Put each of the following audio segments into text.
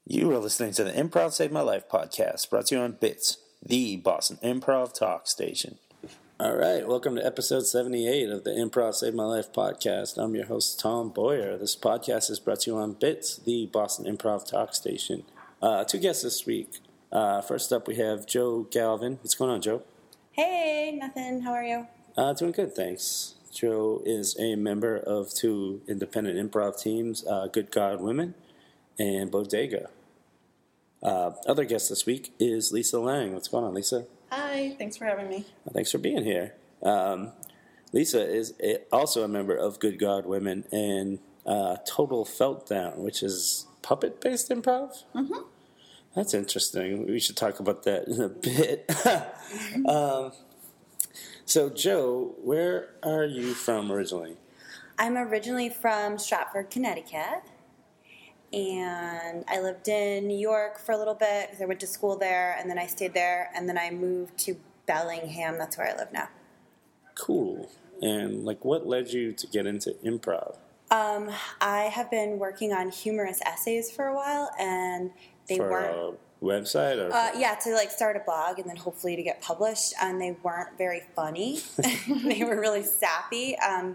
You are listening to the Improv Save My Life podcast, brought to you on BITS, the Boston Improv Talk Station. All right, welcome to episode 78 of the Improv Save My Life podcast. I'm your host, Tom Boyer. This podcast is brought to you on BITS, the Boston Improv Talk Station. Two guests this week. First up, we have Joe Galvin. What's going on, Joe? Hey, nothing. How are you? Doing good, thanks. Joe is a member of two independent improv teams, Good God Women and Bodega. Other guest this week is Lisa Lang. What's going on, Lisa? Hi, thanks for having me. Thanks for being here. Lisa is also a member of Good God Women and Total Feltdown, which is puppet-based improv? Mm-hmm. That's interesting. We should talk about that in a bit. So, Joe, where are you from originally? I'm originally from Stratford, Connecticut. And I lived in New York for a little bit because I went to school there, and then I stayed there, and then I moved to Bellingham. That's where I live now. Cool. And, what led you to get into improv? I have been working on humorous essays for a while, and they weren't... For a website? Or yeah, to, start a blog and then hopefully to get published, and they weren't very funny. They were really sappy.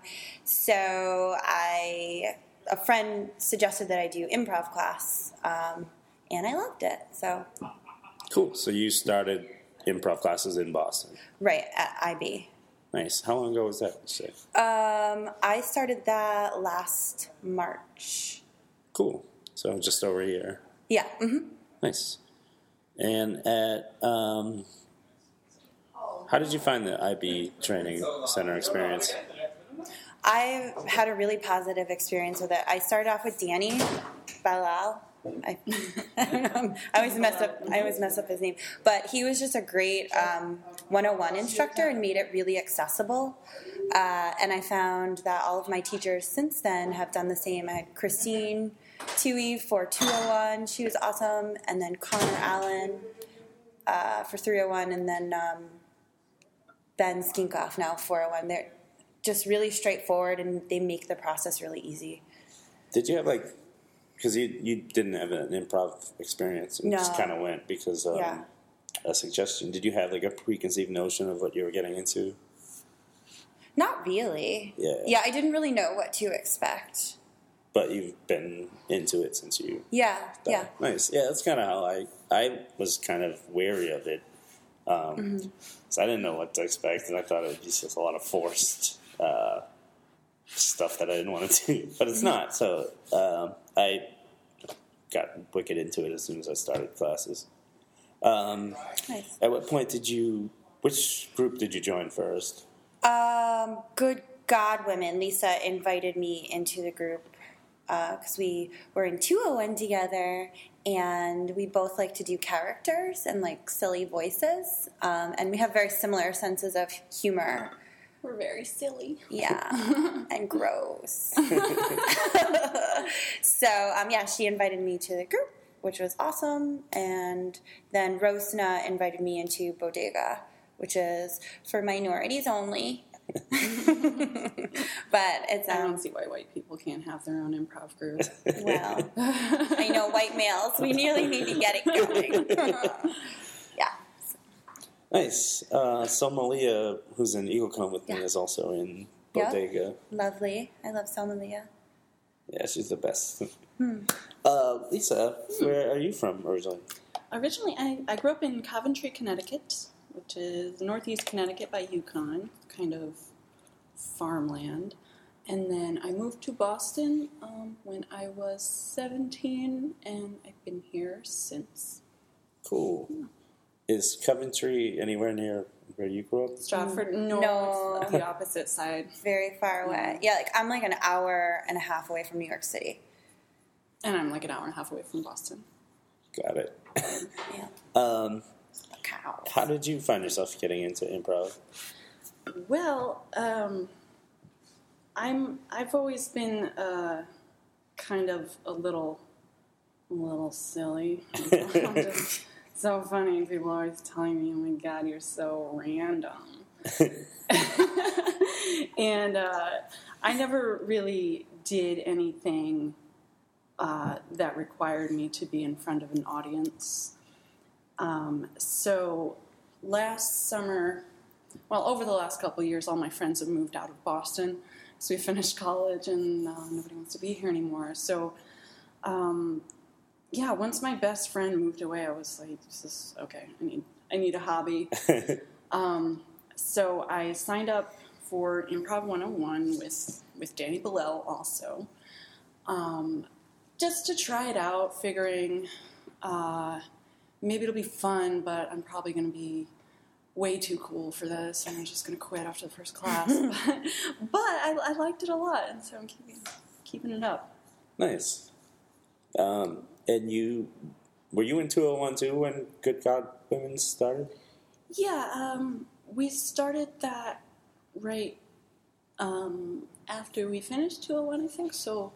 So a friend suggested that I do improv class, and I loved it. So cool. So you started improv classes in Boston, right at IB. Nice. How long ago was that? Say? I started that last March. Cool. So just over a year. Yeah. Mm-hmm. Nice. And at how did you find the IB Training Center experience? I had a really positive experience with it. I started off with Danny Balal. I always mess up his name, but he was just a great 101 instructor and made it really accessible. And I found that all of my teachers since then have done the same. I had Christine Tui for 201. She was awesome, and then Connor Allen for 301, and then Ben Skinkoff now 401. They're just really straightforward, and they make the process really easy. Did you have because you didn't have an improv experience and just kind of went because a suggestion. Did you have a preconceived notion of what you were getting into? Not really. Yeah, I didn't really know what to expect. But you've been into it since you Yeah. Nice. Yeah, that's kind of how I was kind of wary of it. So I didn't know what to expect, and I thought it would be just a lot of forced stuff that I didn't want to do. But it's not. So I got wicked into it as soon as I started classes. Nice. At what point which group did you join first? Good God Women. Lisa invited me into the group because we were in 201 together, and we both like to do characters and silly voices, and we have very similar senses of humor. We're very silly. Yeah, and gross. So, she invited me to the group, which was awesome, and then Rosna invited me into Bodega, which is for minorities only. But it's I don't see why white people can't have their own improv group. Well, I know white males. We nearly need to get it going. Yeah. Nice. Somalia, who's in EagleCon with me, is also in Bodega. Yep. Lovely. I love Somalia. Yeah, she's the best. Lisa, where are you from originally? Originally, I grew up in Coventry, Connecticut, which is northeast Connecticut by Yukon, kind of farmland. And then I moved to Boston when I was 17, and I've been here since. Cool. Is Coventry anywhere near where you grew up? Stratford? No. It's the opposite side. Very far away. Yeah, I'm an hour and a half away from New York City. And I'm an hour and a half away from Boston. Got it. Yeah. Cows. How did you find yourself getting into improv? Well, I've always been kind of a little silly. I'm just so funny. People are always telling me, "Oh my God, you're so random." And I never really did anything that required me to be in front of an audience. So last summer, over the last couple of years, all my friends have moved out of Boston. So we finished college, and nobody wants to be here anymore. So, once my best friend moved away, I was like, "This is okay. I need a hobby." So I signed up for Improv 101 with Danny Billell also, just to try it out, figuring maybe it'll be fun, but I'm probably going to be way too cool for this, and I'm just going to quit after the first class. but I liked it a lot, and so I'm keeping it up. Nice. And were you in 201 too when Good God Women started? Yeah, we started that right after we finished 201, I think. So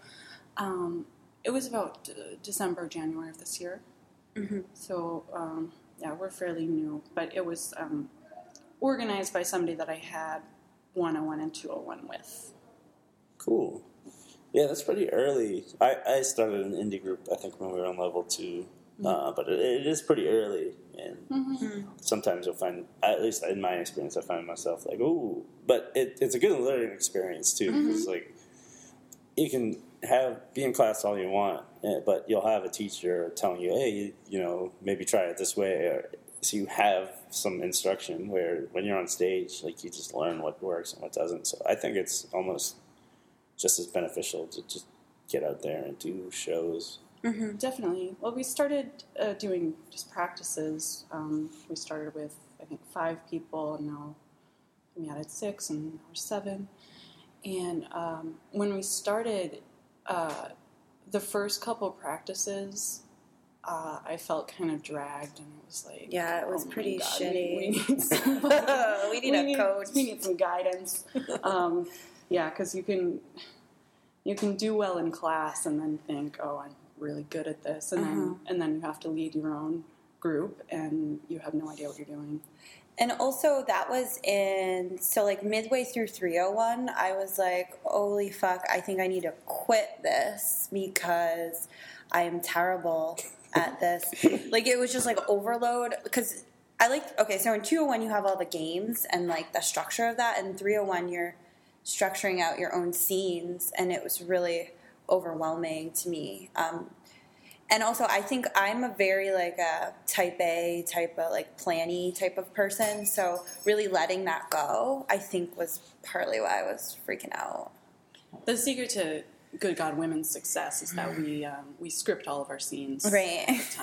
it was about December, January of this year. Mm-hmm. So, we're fairly new. But it was organized by somebody that I had 101 and 201 with. Cool. Yeah, that's pretty early. I started an indie group, I think, when we were on level 2. Mm-hmm. But it is pretty early. And sometimes you'll find, at least in my experience, I find myself like, ooh. But it's a good learning experience, too. Because, you can be in class all you want, but you'll have a teacher telling you, hey, maybe try it this way. So you have some instruction where when you're on stage, you just learn what works and what doesn't. So I think it's almost just as beneficial to just get out there and do shows. Mm-hmm. Definitely. Well, we started doing just practices. We started with, I think, 5 people, and now we added 6, and now we're 7. And when we started, the first couple practices, I felt kind of dragged, and it was like, yeah, it was pretty shitty. We need some, we need a coach. We need some guidance. Because you can do well in class and then think, oh, I'm really good at this, and then you have to lead your own group, and you have no idea what you're doing. And also, that was midway through 301, I was like, holy fuck, I think I need to quit this because I am terrible at this. It was just, overload. Because so in 201, you have all the games and, the structure of that. And 301, you're structuring out your own scenes. And it was really overwhelming to me. And also, I think I'm a very, a type A, type of, planny type of person. So really letting that go, I think, was partly why I was freaking out. The secret to Good God Women's success is that we script all of our scenes. Right.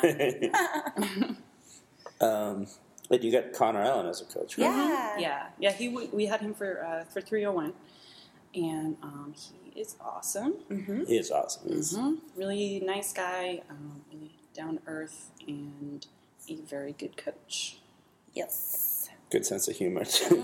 But you got Connor Allen as a coach, right? Yeah. Yeah. We had him for 301, and he is awesome. Mm-hmm. He is awesome. Mm-hmm. Really nice guy, really down to earth, and a very good coach. Yes. Good sense of humor too.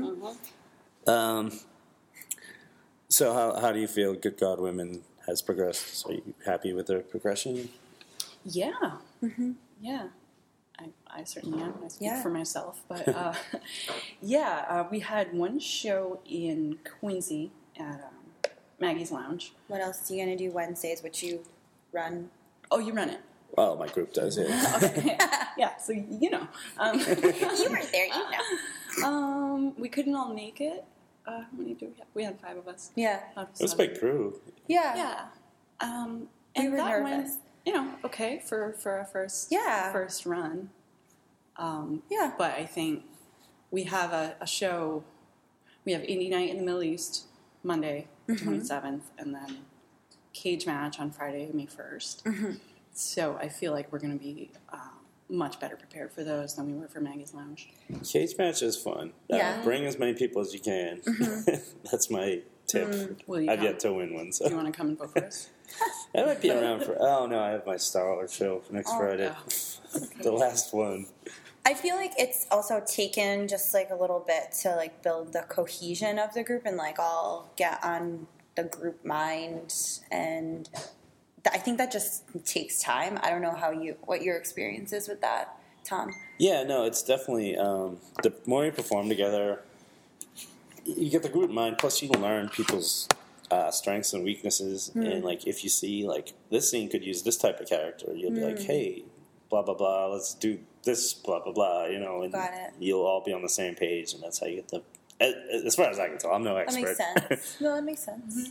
So how do you feel Good God Women has progressed? Are you happy with their progression? Yeah. Mm-hmm. Yeah. I certainly am. I speak for myself. But, we had one show in Quincy at Maggie's Lounge. What else are you going to do Wednesdays, which you run? Oh, you run it. Oh, my group does, yeah. Okay. Yeah, so you know. You weren't there, you know. We couldn't all make it. How many do we have? We had 5 of us. Yeah. It was a big crew. Yeah. Yeah. We were that nervous. went, okay for our first run. But I think we have a show. We have Indie Night in the Middle East Monday, 27th, and then Cage Match on Friday, May 1st. Mm-hmm. So I feel like we're going to be much better prepared for those than we were for Maggie's Lounge. Cage Match is fun. Bring as many people as you can. Mm-hmm. That's my tip. I've yet to win one. So. Do you want to come and vote for us? I might be around for... Oh, no, I have my Star Wars show next Friday. No. The last one. I feel like it's also taken just a little bit to build the cohesion of the group and all get on the group mind, and I think that just takes time. I don't know what your experience is with that, Tom. Yeah, no, it's definitely the more you perform together, you get the group mind. Plus, you learn people's strengths and weaknesses, and like if you see like this scene could use this type of character, you'll be like, hey, blah blah blah, let's do this, blah blah blah, you know, and Got it. you'll all be on the same page, and that's how you get the. As far as I can tell, I'm no That expert. makes sense. No, that makes sense.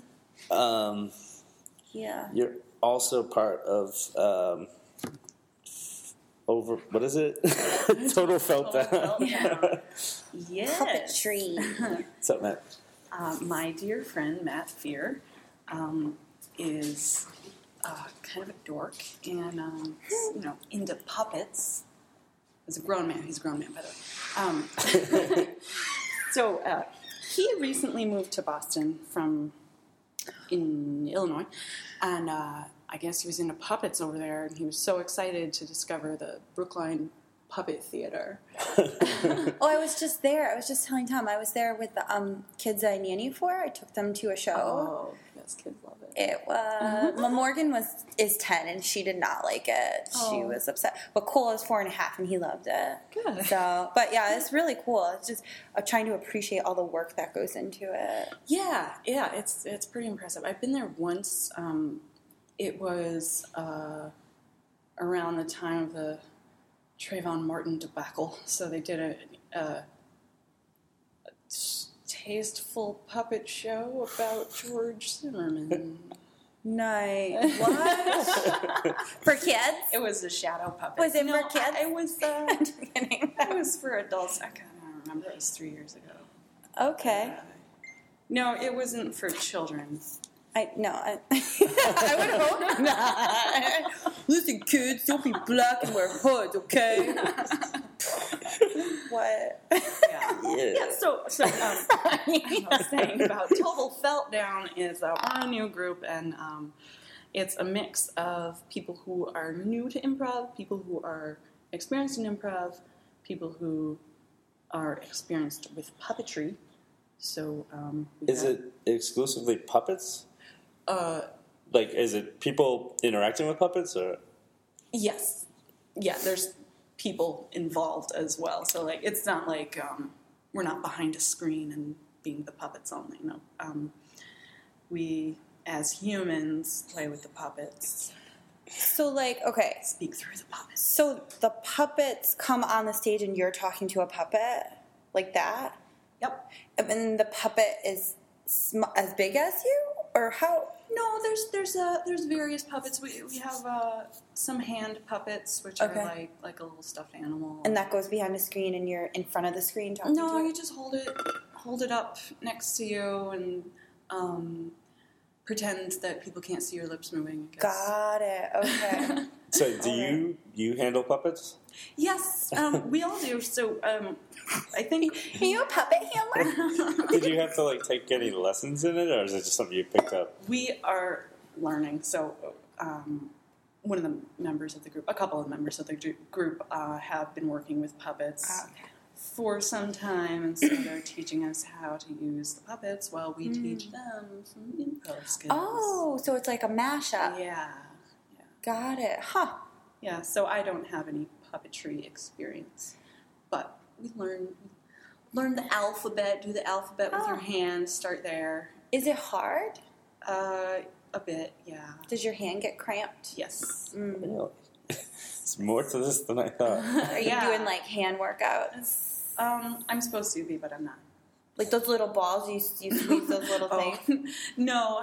Yeah. You're also part of what is it? Total Felt Down. Yes. Puppetry. What's up, Matt? My dear friend Matt Fear is kind of a dork and into puppets. He's a grown man. He's a grown man, by the way. So he recently moved to Boston from in Illinois, and I guess he was into puppets over there, and he was so excited to discover the Brookline Puppet Theater. Oh, I was just there. I was just telling Tom. I was there with the kids I nanny for. I took them to a show. Oh, yes, kids love it. It was well, Morgan is 10 and she did not like it. She was upset. But Cole is 4.5 and he loved it. Good. So, but yeah, it's really cool. It's just trying to appreciate all the work that goes into it. Yeah, it's pretty impressive. I've been there once. It was around the time of the Trayvon Martin debacle, so they did a tasteful puppet show about George Zimmerman. Nice. What? For kids? It was a shadow puppet. Was it for kids? It was. I'm just kidding. It was for adults. I can't remember. It was 3 years ago. Okay. No, it wasn't for children. I would hope not. Listen, kids, don't be black and wear hoods, okay? What? Yeah. So I was saying about Total Felt Down is we're a new group, and it's a mix of people who are new to improv, people who are experienced in improv, people who are experienced with puppetry. So is it exclusively puppets? Like, is it people interacting with puppets, or? Yes. Yeah, there's people involved as well. So, like, it's not like we're not behind a screen and being the puppets only. No. We, as humans, play with the puppets. So, like, okay. Speak through the puppets. So the puppets come on the stage and you're talking to a puppet? Like that? Yep. And the puppet is as big as you? Or how? No, there's various puppets. We have some hand puppets, which are like a little stuffed animal. And that goes behind the screen, and you're in front of the screen talking to it? No, you just hold it up next to you and pretend that people can't see your lips moving. I guess. Got it. Okay. So do you handle puppets? Yes, we all do. So I think. Are you a puppet handler? Did you have to like take any lessons in it, or is it just something you picked up? We are learning. So one of the members of the group, a couple of members of the group, have been working with puppets for some time, and so they're teaching us how to use the puppets while we teach them some improv skills. Oh, so it's like a mashup. Yeah. Got it. Huh. Yeah, so I don't have any puppetry experience, but we learn the alphabet, do the alphabet with your hands, start there. Is it hard? A bit, yeah. Does your hand get cramped? Yes. Really? It's more to this than I thought. Are you doing like hand workouts? I'm supposed to be, but I'm not. Like those little balls, you squeeze those little things? No,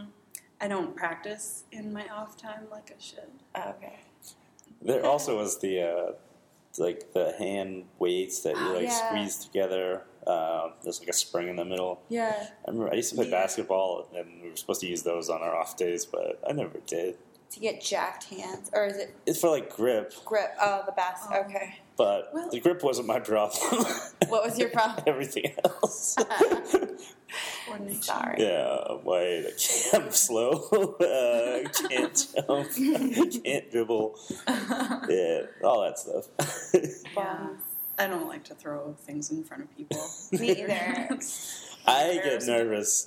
I don't practice in my off time like I should. Okay. There also was the like the hand weights that you squeeze together. There's like a spring in the middle. Yeah. I remember I used to play basketball, and we were supposed to use those on our off days, but I never did. To get jacked hands, or is it? It's for like grip. Grip. Oh, the best. Okay. But the grip wasn't my problem. What was your problem? Everything else. Coordination. Sorry. Yeah, wait, I'm slow. Can't jump. Can't dribble. Yeah, all that stuff. Yeah. I don't like to throw things in front of people. Me either. I get nervous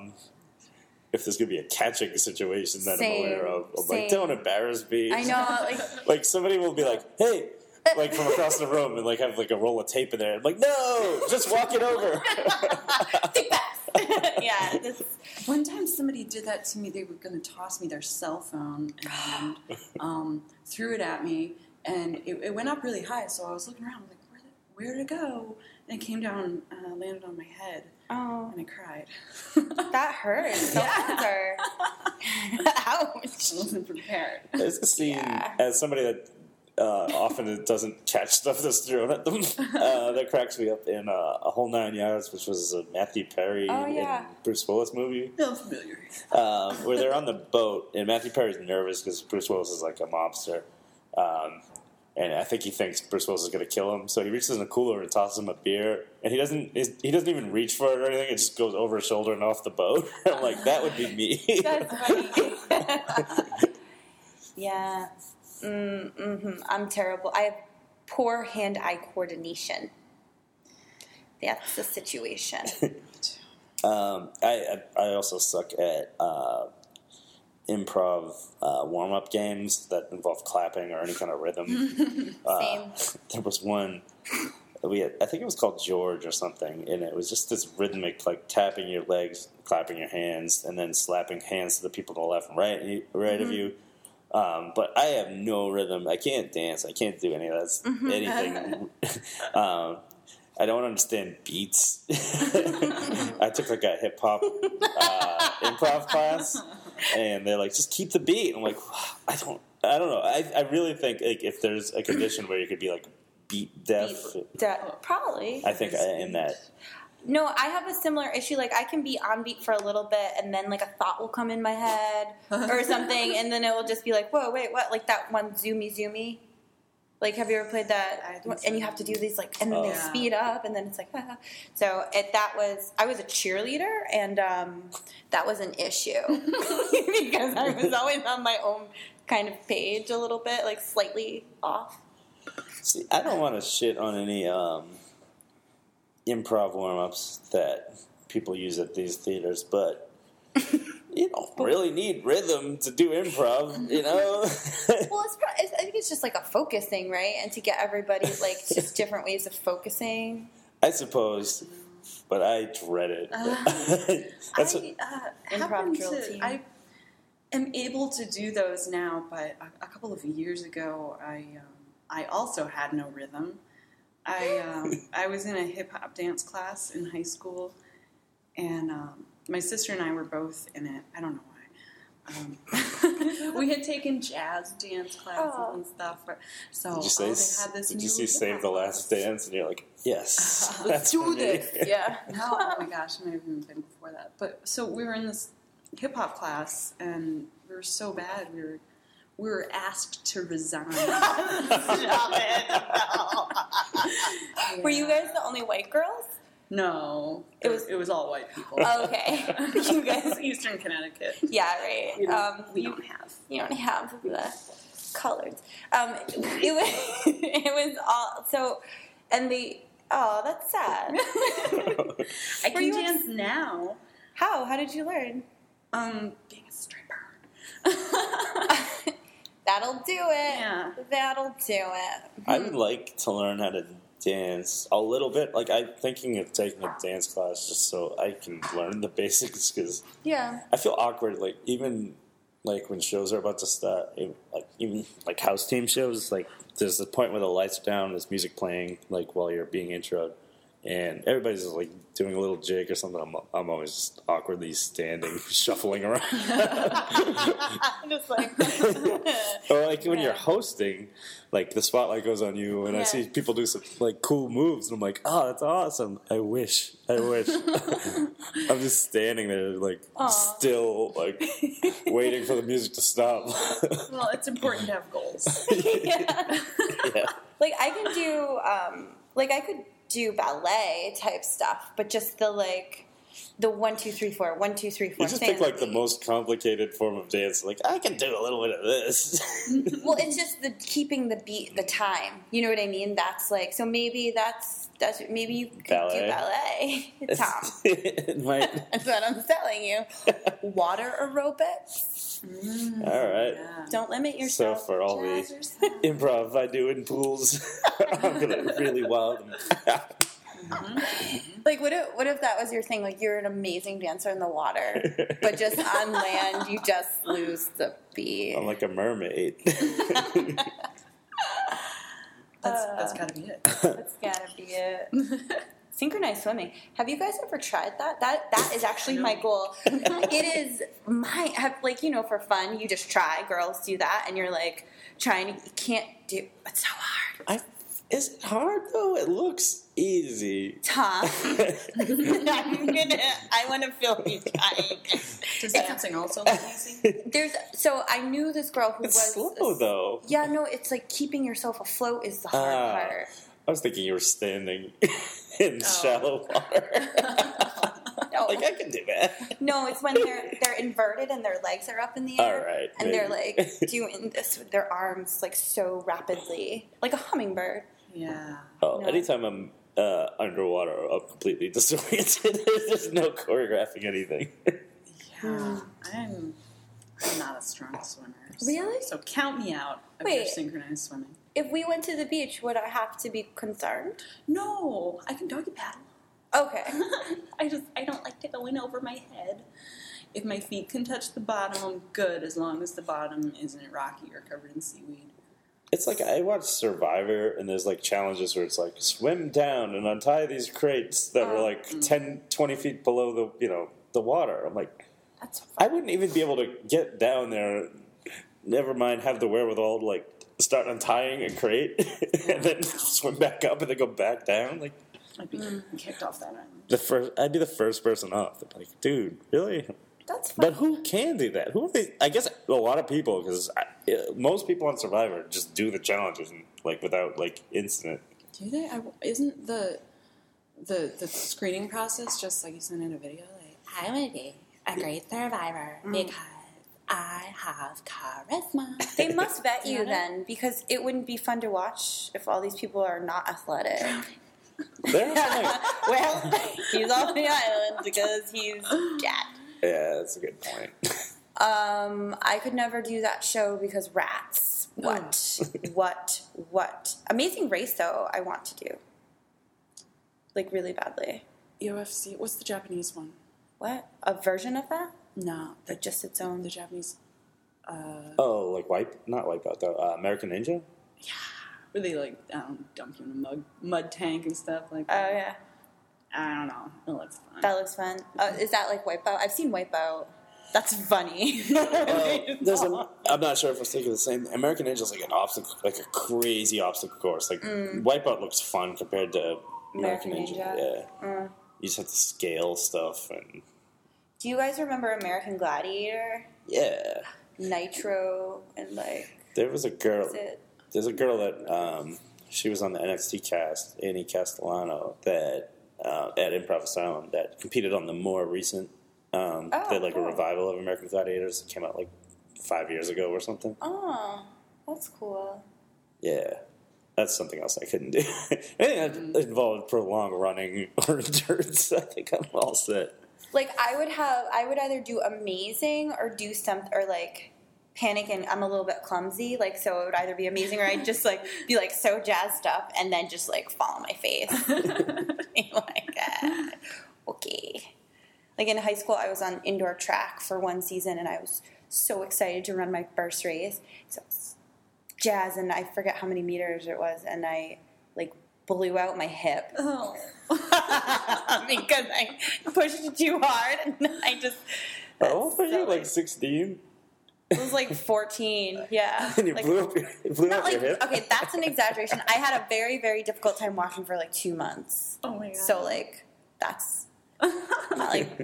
if there's going to be a catching situation that I'm aware of. I'm like, don't embarrass me. I know. Like somebody will be like, hey, like from across the room, and like have like a roll of tape in there. I'm like, no, just walk it over. Think fast. Yeah. This, One time somebody did that to me. They were going to toss me their cell phone and threw it at me. And it went up really high, so I was looking around like, where did it go? And it came down, landed on my head. oh, And I cried. that hurts. Those ones are. Ouch. I wasn't prepared. There's a scene, Yeah. as somebody that often doesn't catch stuff that's thrown at them, that cracks me up in A Whole 9 Yards, which was a Matthew Perry Oh, yeah. and Bruce Willis movie, I'm familiar. where they're on the boat, and Matthew Perry's nervous because Bruce Willis is like a mobster. And I think he thinks Bruce Willis is going to kill him, so he reaches in the cooler and tosses him a beer, and he doesn't even reach for it or anything. It just goes over his shoulder and off the boat. I'm like, that would be me. That's funny. Yeah. I'm terrible. I have poor hand-eye coordination. That's the situation. I also suck at improv warm-up games that involve clapping or any kind of rhythm. Same. There was one we had, I think it was called George or something, and it was just this rhythmic, like tapping your legs, clapping your hands, and then slapping hands to the people to the left and right of you. But I have no rhythm. I can't dance. I can't do any of that. Anything. I don't understand beats. I took like a hip hop improv class, and they're like, just keep the beat. I'm like, I don't know. I really think like if there's a condition where you could be like beat deaf, Probably. I think I am that. No, I have a similar issue. Like, I can be on beat for a little bit, and then, like, a thought will come in my head or something, and then it will just be like, whoa, wait, what? Like that one, Zoomy. Like, have you ever played that? And you have to do these, like, and then they speed up, and then it's like, ah. So, I was a cheerleader, and that was an issue. Because I was always on my own kind of page a little bit, like, slightly off. See, I don't want to shit on any improv warm-ups that people use at these theaters, but you don't really need rhythm to do improv, you know? Well, I think it's just like a focus thing, right? And to get everybody, like, just different ways of focusing. I suppose, but I dread it. Improv drill team. I am able to do those now, but a couple of years ago, I also had no rhythm. I was in a hip-hop dance class in high school, and my sister and I were both in it. I don't know why. We had taken jazz dance classes and stuff. So did you see Save the Last Dance? And you're like, yes, let's do this. Yeah. No, oh my gosh, it might have even been before that. But so we were in this hip-hop class, and we were so bad. We were asked to resign. Stop it. No. Yeah. Were you guys the only white girls? No, it was all white people. Okay. You guys, Eastern Connecticut. Yeah, right. We don't have. You don't have the colors. It was all so, and that's sad. I can dance now. How did you learn? Being a stripper. That'll do it. Yeah. That'll do it. I would like to learn how to dance a little bit. Like, I'm thinking of taking a dance class just so I can learn the basics, because Yeah. I feel awkward, like, even, like, when shows are about to start, even, like, house team shows, like, there's the point where the lights are down, there's music playing, like, while you're being introed, and everybody's, like, doing a little jig or something. I'm always just awkwardly standing, shuffling around. Just like... Or, like, when you're hosting, like, the spotlight goes on you, and I see people do some, like, cool moves, and I'm like, oh, that's awesome. I wish. I'm just standing there, like, still, like, waiting for the music to stop. Well, it's important to have goals. Yeah. Yeah. Like, I can do, I could do ballet type stuff, but just the 1, 2, 3, 4, 1, 2, 3, 4. You just pick, like, the most complicated form of dance. Like, I can do a little bit of this. Well, it's just the keeping the beat, the time. You know what I mean? That's like, so maybe maybe you could do ballet, Tom. That's what I'm telling you. Water aerobics. All right. Yeah. Don't limit yourself. So for all the improv I do in pools, I'm going to really wow them. Like, what if that was your thing? Like, you're an amazing dancer in the water, but just on land, you just lose the beat. I'm like a mermaid. That's gotta be it. That's gotta be it. Synchronized swimming. Have you guys ever tried that? That is actually my goal. It is for fun. You just try. Girls do that, and you're like trying to. You can't do. It's so hard. Is it hard though? It looks easy. Tom, I want to film you trying. Does dancing also look easy? I knew this girl who It's was slow though. Yeah, no, it's like keeping yourself afloat is the hard part. I was thinking you were standing in shallow water. No. Like, I can do that. No, it's when they're inverted and their legs are up in the air. All right, and maybe. they're like doing this with their arms like so rapidly, like a hummingbird. Yeah. Oh, No. anytime I'm underwater, I'm completely disoriented. There's no choreographing anything. Yeah. I'm not a strong swimmer. Really? So count me out of your synchronized swimming. If we went to the beach, would I have to be concerned? No, I can doggy paddle. Okay. I don't like to go in over my head. If my feet can touch the bottom, I'm good, as long as the bottom isn't rocky or covered in seaweed. It's like I watch Survivor, and there's like challenges where it's like swim down and untie these crates that are like 10, 20 feet below the water. I'm like, That's fun. I wouldn't even be able to get down there. Never mind, have the wherewithal to like start untying a crate and then swim back up and then go back down. Like, I'd be kicked off that island. I'd be the first person off. Like, dude, really? That's fun. But who can do that? Who are they? I guess a lot of people, because most people on Survivor just do the challenges and like without like incident. Do they? Isn't the screening process just like you send in a video? Like, I want to be a great survivor because I have charisma. They must vet you then, because it wouldn't be fun to watch if all these people are not athletic. There's like, Well, he's off the island because he's jacked. yeah, that's a good point. I could never do that show because rats. What? Amazing Race, though, I want to do. Like, really badly. UFC. What's the Japanese one? What? A version of that? No, Like, just its own? the Japanese. Oh, like not Wipeout though. American Ninja. Where they like dump you in a mud tank and stuff like Oh, that. yeah. I don't know. It looks fun. That looks fun. Is that like Wipeout? I've seen Wipeout. That's funny. I'm not sure if we're thinking the same. American Ninja is like an obstacle, like a crazy obstacle course. Like Wipeout looks fun compared to American Ninja. Yeah, you just have to scale stuff and. Do you guys remember American Gladiator? Yeah, Nitro and like. there was a girl. Is it? There's a girl that she was on the NXT cast, Annie Castellano, that at Improv Asylum that competed on the more recent. They had like cool. a revival of American Gladiators that came out like 5 years ago or something. Oh, that's cool. Yeah, that's something else I couldn't do. Anything that involved prolonged running or endurance, I think I'm all set. Like I would either do amazing or do something or like panic, and I'm a little bit clumsy, like so it would either be amazing or I'd just like be like so jazzed up and then just like fall on my face. Like okay. Like in high school, I was on indoor track for one season, and I was so excited to run my first race. So jazz, and I forget how many meters it was, and I like blew out my hip. Oh. Because I pushed it too hard, and I just. How old were you? Like 16? It was like 14, yeah. And you Like, blew up not your like, hip? okay, that's an exaggeration. I had a very, very difficult time walking for like 2 months. Oh my god. So like, that's not like,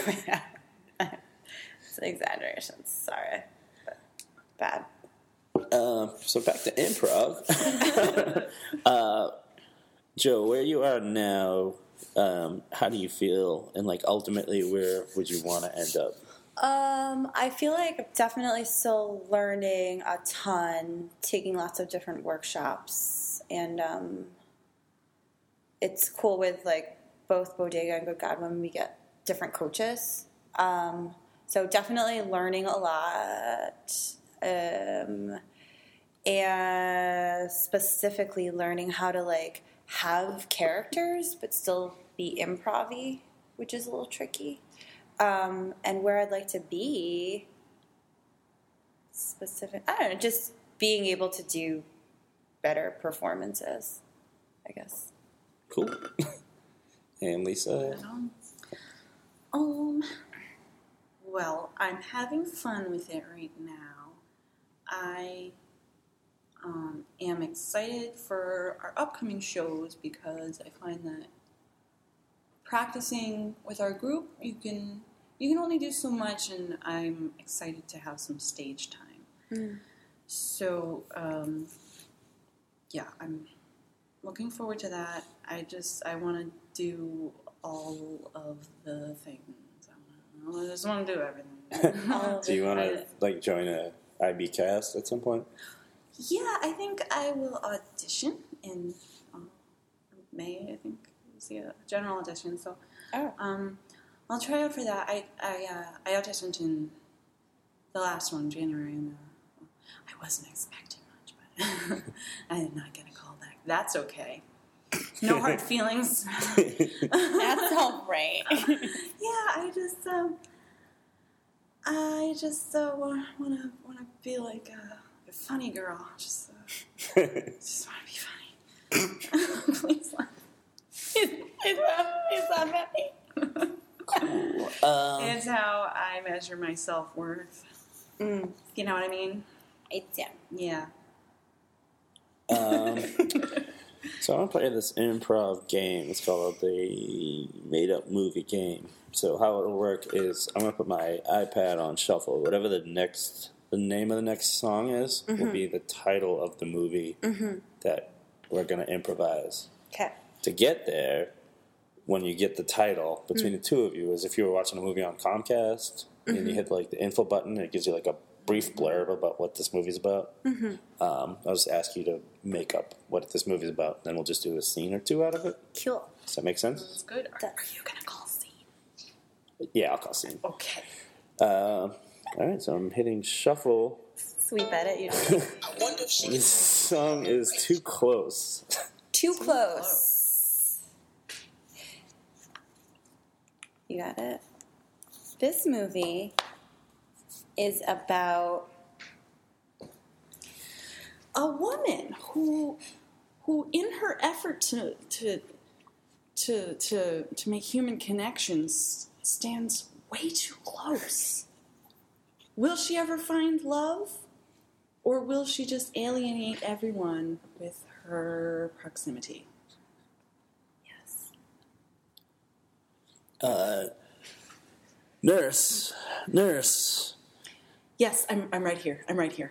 it's an exaggeration. Sorry. But bad. So back to improv. Joe, where you are now, how do you feel? And like ultimately, where would you want to end up? I feel like I'm definitely still learning a ton, taking lots of different workshops, and it's cool with like both Bodega and Good God when we get different coaches. So definitely learning a lot. And and specifically learning how to like have characters but still be improv-y, which is a little tricky. And where I'd like to be specific, I don't know, just being able to do better performances, I guess. Cool. And Lisa? Well, I'm having fun with it right now. I am excited for our upcoming shows because I find that practicing with our group, you can only do so much, and I'm excited to have some stage time. So, yeah, I'm looking forward to that. I want to do all of the things. I just want to do everything. Do you want to like join a IB cast at some point? Yeah, I think I will audition in May. I think it's a general audition. So, I'll try out for that. I auditioned in the last one, January, and I wasn't expecting much, but I did not get a call back. That's okay. No hard feelings. That's all right. Yeah, I just want to be like a funny girl. Just want to be funny. Please laugh. Is that funny? Cool. It's how I measure my self-worth. You know what I mean? Yeah. So I want to play this improv game. It's called the Made-Up Movie Game. So how it'll work is I'm going to put my iPad on shuffle. Whatever the name of the next song is will be the title of the movie that we're going to improvise. Okay. To get there, when you get the title, between the two of you, is if you were watching a movie on Comcast and you hit like the info button, it gives you like a brief blurb about what this movie's about. I'll just ask you to make up what this movie's about, then we'll just do a scene or two out of it. Cool. Does that make sense? That's good. Are you going to call scene? Yeah, I'll call scene. Okay. All right, so I'm hitting shuffle. Sweet edit. You This song is Too Close. Too close. You got it? This movie is about a woman who in her effort to make human connections stands way too close. Will she ever find love, or will she just alienate everyone with her proximity? Yes. Nurse. Yes, I'm right here.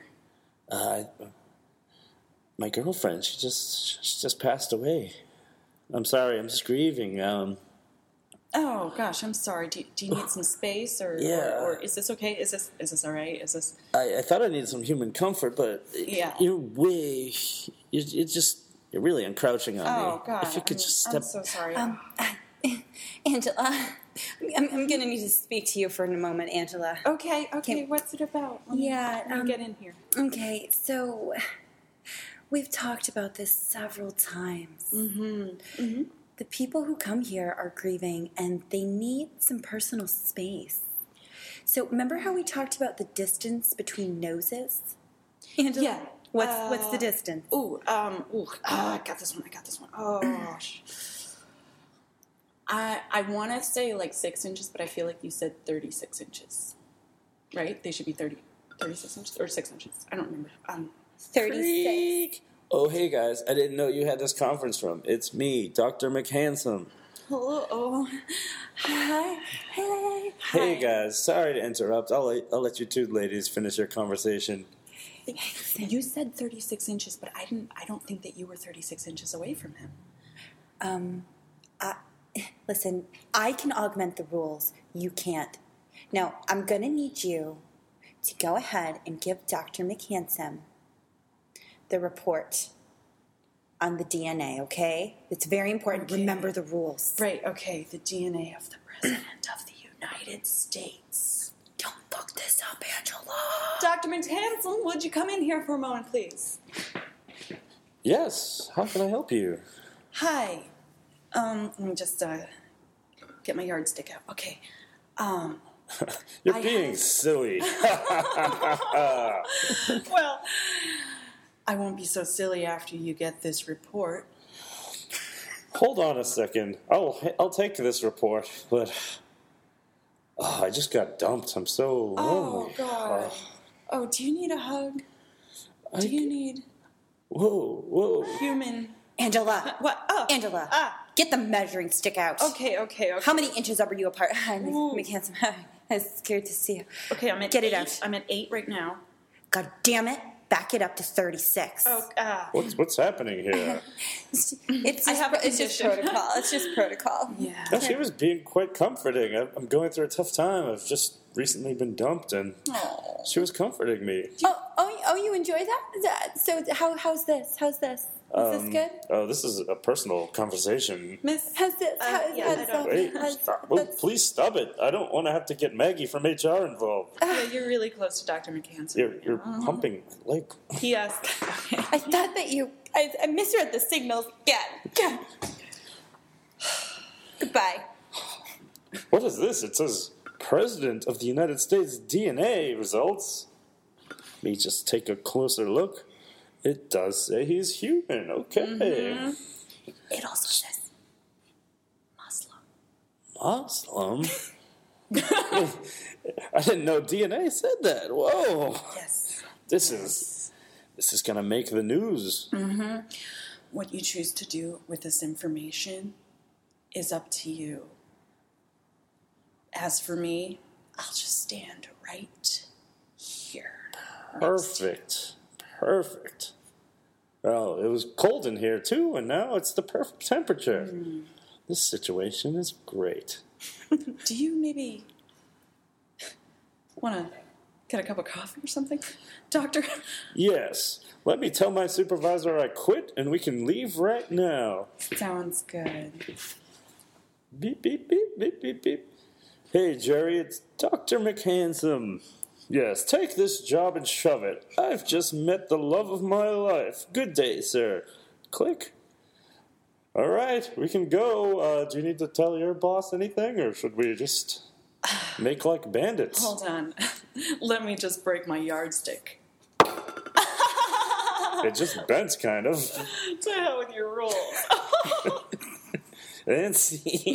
My girlfriend, she just passed away. I'm sorry, I'm just grieving. Oh gosh, I'm sorry. Do you need some space, or is this okay? Is this all right? Is this? I thought I needed some human comfort, but you're way. You're really encroaching on me. Oh God, if you could just step. I'm so sorry. Angela, I'm going to need to speak to you for a moment, Angela. Okay. What's it about? Let me get in here. Okay, so we've talked about this several times. The people who come here are grieving, and they need some personal space. So remember how we talked about the distance between noses? Angela? Yeah. What's the distance? I got this one. Oh, I want to say like 6 inches, but I feel like you said 36 inches. Right? They should be 36 inches or 6 inches. I don't remember. 36. Oh, hey guys, I didn't know you had this conference room. It's me, Dr. McHandsome. Hello. Oh. Hi. Hey guys, sorry to interrupt. I'll let you two ladies finish your conversation. You said 36 inches, but I don't think that you were 36 inches away from him. Listen, I can augment the rules. You can't. Now, I'm going to need you to go ahead and give Dr. McHandsome the report on the DNA, okay? It's very important. Okay. Remember the rules. Right, okay. The DNA of the President of the United States. Don't fuck this up, Angela. Dr. McHanson, would you come in here for a moment, please? Yes, how can I help you? Hi. Let me just get my yardstick out. Okay. You're being silly. Well, I won't be so silly after you get this report. Hold on a second. I'll take this report, but I just got dumped. I'm so lonely. God. Oh, do you need a hug? Do you need Whoa. human... Angela. What? Oh. Angela. Get the measuring stick out. Okay. How many inches are you apart? Ooh. McHanson. I'm scared to see you. Okay, I'm at Get 8. it out. I'm at 8 right now. God damn it. Back it up to 36. Oh, What's happening here? It's I have a it's just condition. protocol. It's just protocol. yeah. No, she was being quite comforting. I'm going through a tough time. I've just recently been dumped, and Oh. she was comforting me. Oh, you enjoy that? So how's this? Is this good? Oh, this is a personal conversation. Miss... How's this? I don't- Wait, stop. Well, please stop it. I don't want to have to get Maggie from HR involved. Yeah, you're really close to Dr. McHanson. You're pumping like. He asked... Okay. I thought that I misread the signals again. Goodbye. What is this? It says President of the United States DNA results. Let me just take a closer look. It does say he's human. Okay. Mm-hmm. It also says Muslim. Muslim? I didn't know DNA said that. Whoa. Yes. This is gonna make the news. Mm-hmm. What you choose to do with this information is up to you. As for me, I'll just stand right here. Perfect. Well, it was cold in here too, and now it's the perfect temperature. This situation is great. Do you maybe want to get a cup of coffee or something, Doctor? Yes. Let me tell my supervisor I quit, and we can leave right now. Sounds good. Beep, beep, beep, beep, beep, beep. Hey, Jerry, it's Dr. McHanson. Yes, take this job and shove it. I've just met the love of my life. Good day, sir. Click. All right, we can go. Do you need to tell your boss anything, or should we just make like bandits? Hold on. Let me just break my yardstick. It just bent, kind of. To hell with your rules. And see.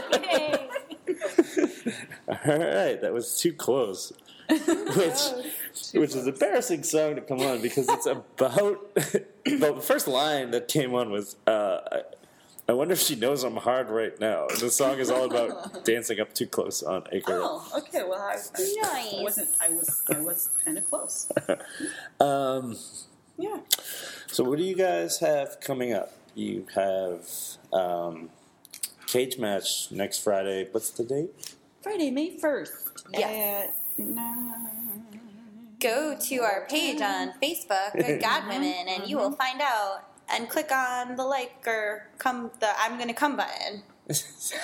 All right, that was too close. Which is an embarrassing song to come on because it's about the first line that came on was I wonder if she knows I'm hard right now. And the song is all about dancing up too close on Acre. Oh, okay. Well, I Nice. I was kind of close. Yeah. So what do you guys have coming up? You have cage match next Friday. What's the date? Friday, May 1st. Yes. At 9. Go to our page on Facebook, Good God Women, and you will find out. And click on the like or I'm gonna come button. So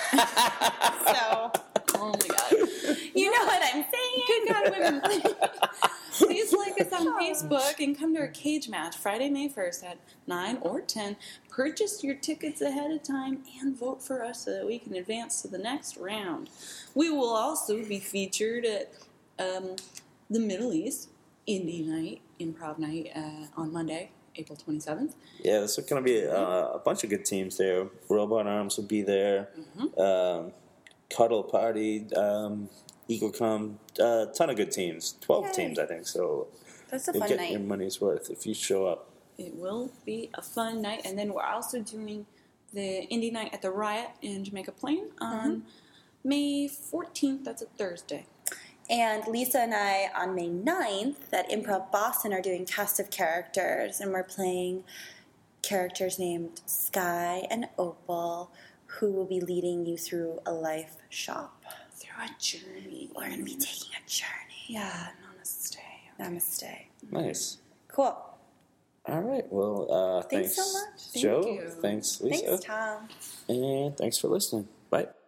Oh my God. you know what I'm saying? Good God, women. Please like us on Facebook and come to our cage match Friday, May 1st at 9 or 10. Purchase your tickets ahead of time and vote for us so that we can advance to the next round. We will also be featured at the Middle East Indie Night, Improv Night on Monday, April 27th. Yeah, there's going to be a bunch of good teams there. Robot Arms will be there. Cuddle Party, EagleCom, a ton of good teams. 12 Yay. teams, I think. So That's a you'll fun get night. your money's worth if you show up. It will be a fun night. And then we're also doing the Indie Night at the Riot in Jamaica Plain on May 14th. That's a Thursday. And Lisa and I, on May 9th, at Improv Boston, are doing cast of characters, and we're playing characters named Sky and Opal, who will be leading you through a life shop. Through a journey. We're going to be taking a journey. Yeah, namaste. Namaste. Nice. Cool. All right. Well, Thanks so much. Joe. Thank you. Thanks, Lisa. Thanks, Tom. And thanks for listening. Bye.